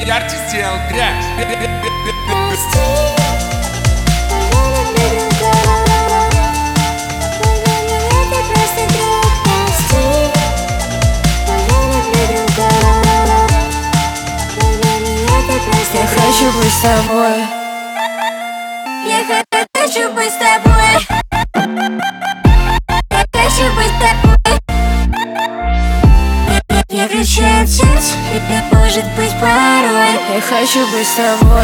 ярче сделал грязь. Я хочу быть с тобой. Я хочу быть с тобой. Я хочу быть с тобой. Я кричу отец, и может быть порой. Я хочу быть с тобой.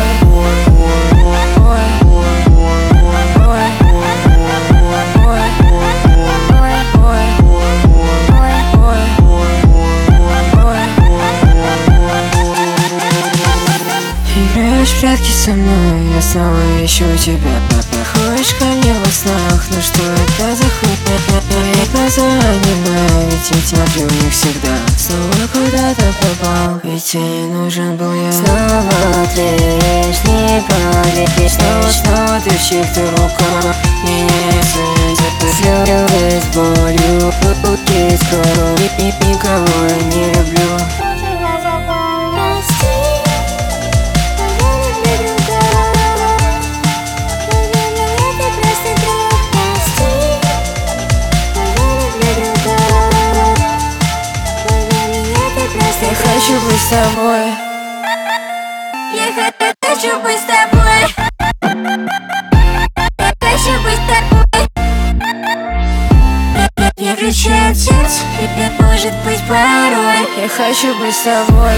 Играешь в прятки со мной, я снова ищу тебя. Ходишь ко мне во снах, ну что это за хуйня? Твои глаза аниме, ведь я смотрю в них всегда. Снова куда-то попал, ведь тебе не нужен был я. Снова тлеешь, не поверишь. Снова ты в чьих-то руках. Меня слезы с болью, руки скоро. Никого я не люблю. Я хочу быть с тобой. Я хочу быть с тобой. Я хочу быть с тобой. Я кричу отец, и может быть порой. Я хочу быть с тобой.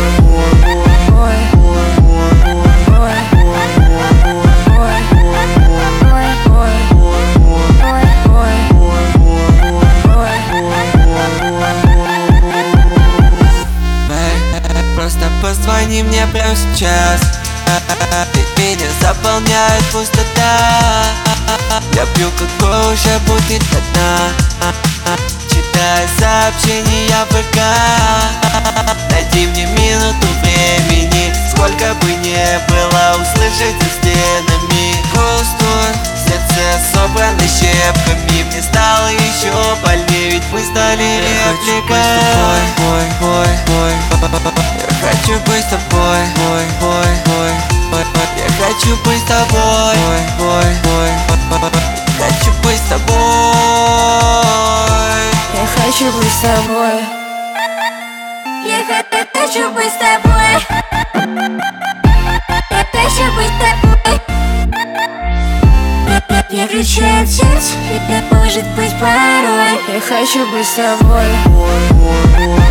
Просто позвони мне прямо сейчас. Меня заполняет пустота. Я пью какой уже будет до дна. Читаю сообщения в ВК. Найди мне минуту времени. Сколько бы не было, услышать за стенами. Голос твой, сердце собрано щепками. Мне стало еще больнее, ведь мы стали репликой. Я хочу быть с тобой, я хочу быть с тобой, хочу быть с тобой. Я хочу быть с тобой. Я хочу быть с тобой. Я хочу быть с тобой. Я кричу отец, и может быть порой. Я хочу быть с тобой.